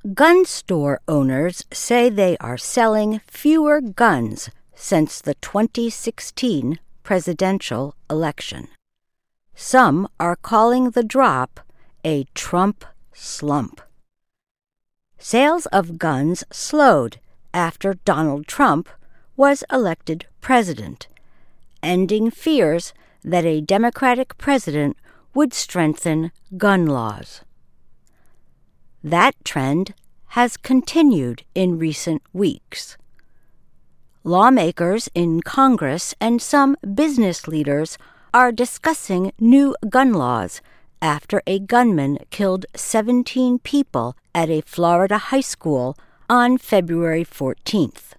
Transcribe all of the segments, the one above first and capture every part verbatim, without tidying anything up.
Gun store owners say they are selling fewer guns since the twenty sixteen presidential election. Some are calling the drop a Trump slump. Sales of guns slowed after Donald Trump was elected president, ending fears that a Democratic president would strengthen gun laws. That trend has continued in recent weeks. Lawmakers in Congress and some business leaders are discussing new gun laws after a gunman killed seventeen people at a Florida high school on February fourteenth.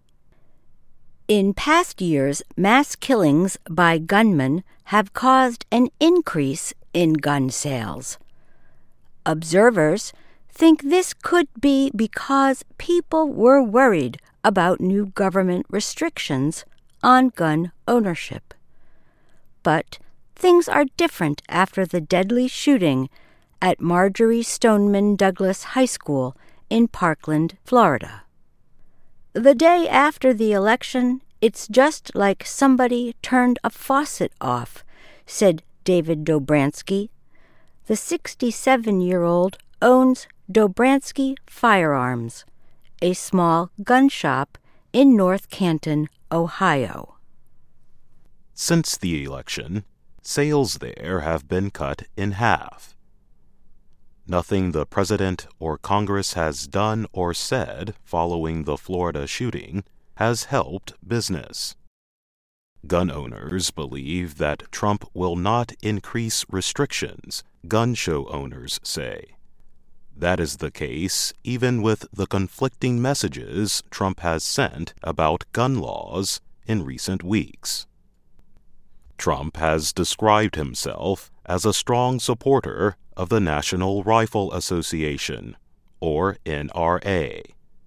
In past years, mass killings by gunmen have caused an increase in gun sales. Observers think this could be because people were worried about new government restrictions on gun ownership. But things are different after the deadly shooting at Marjory Stoneman Douglas High School in Parkland, Florida. The day after the election, it's just like somebody turned a faucet off, said David Dobransky. The sixty-seven-year-old owns Dobransky Firearms, a small gun shop in North Canton, Ohio. Since the election, sales there have been cut in half. Nothing the president or Congress has done or said following the Florida shooting has helped business. Gun owners believe that Trump will not increase restrictions, gun show owners say. That is the case even with the conflicting messages Trump has sent about gun laws in recent weeks. Trump has described himself as a strong supporter of the National Rifle Association, or N R A.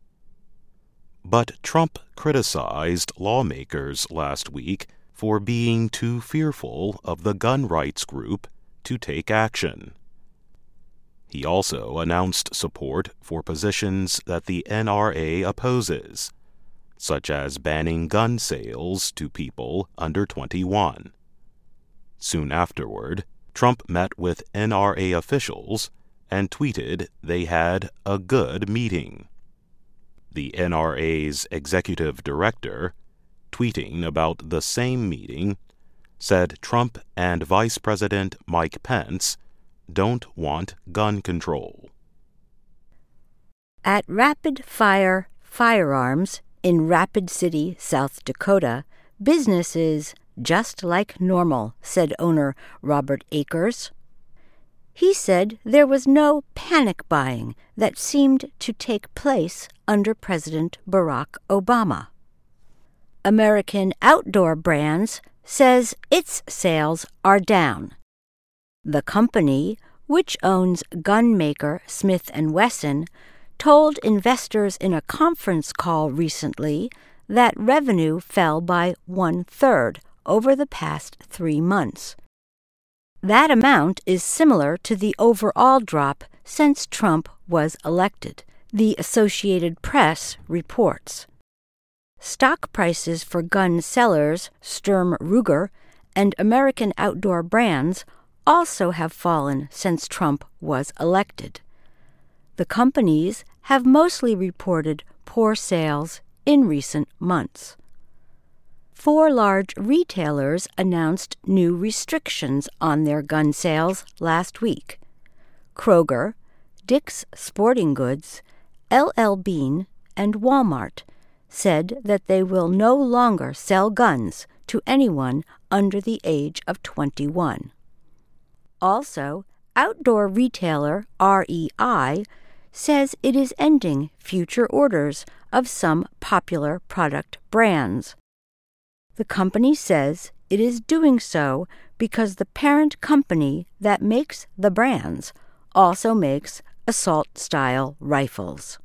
But Trump criticized lawmakers last week for being too fearful of the gun rights group to take action. He also announced support for positions that the N R A opposes, such as banning gun sales to people under twenty-one. Soon afterward, Trump met with N R A officials and tweeted they had a good meeting. The N R A's executive director, tweeting about the same meeting, said Trump and Vice President Mike Pence don't want gun control. At Rapid Fire Firearms in Rapid City, South Dakota, business is just like normal, said owner Robert Akers. He said there was no panic buying that seemed to take place under President Barack Obama. American Outdoor Brands says its sales are down. The company, which owns gun maker Smith and Wesson, told investors in a conference call recently that revenue fell by one-third over the past three months. That amount is similar to the overall drop since Trump was elected, the Associated Press reports. Stock prices for gun sellers Sturm Ruger and American Outdoor Brands also have fallen since Trump was elected. The companies have mostly reported poor sales in recent months. Four large retailers announced new restrictions on their gun sales last week. Kroger, Dick's Sporting Goods, L L Bean, and Walmart said that they will no longer sell guns to anyone under the age of twenty-one. Also, outdoor retailer R E I says it is ending future orders of some popular product brands. The company says it is doing so because the parent company that makes the brands also makes assault-style rifles.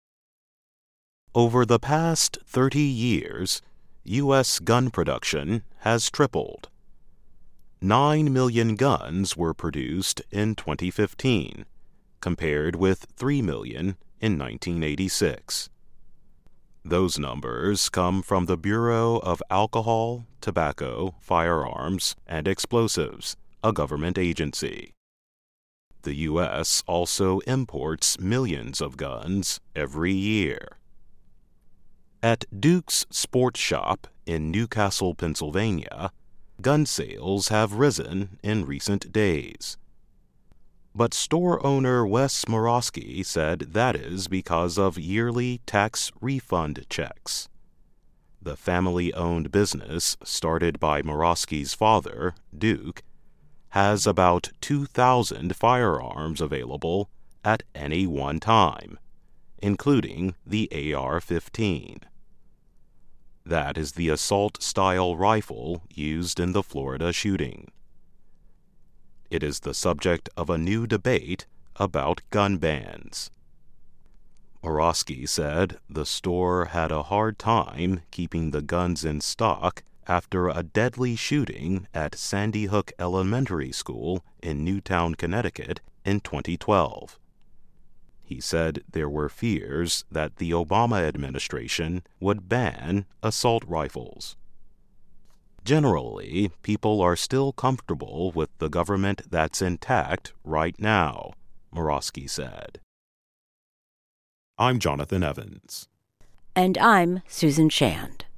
Over the past thirty years, U S gun production has tripled. Nine million guns were produced in twenty fifteen, compared with three million in nineteen eighty-six. Those numbers come from the Bureau of Alcohol, Tobacco, Firearms, and Explosives, a government agency. The U S also imports millions of guns every year. At Duke's Sports Shop in Newcastle, Pennsylvania, gun sales have risen in recent days. But store owner Wes Morosky said that is because of yearly tax refund checks. The family-owned business, started by Morosky's father, Duke, has about two thousand firearms available at any one time, including the A R fifteen. That is the assault-style rifle used in the Florida shooting. It is the subject of a new debate about gun bans. Morosky said the store had a hard time keeping the guns in stock after a deadly shooting at Sandy Hook Elementary School in Newtown, Connecticut in twenty twelve. He said there were fears that the Obama administration would ban assault rifles. Generally, people are still comfortable with the government that's intact right now, Morosky said. I'm Jonathan Evans. And I'm Susan Shand.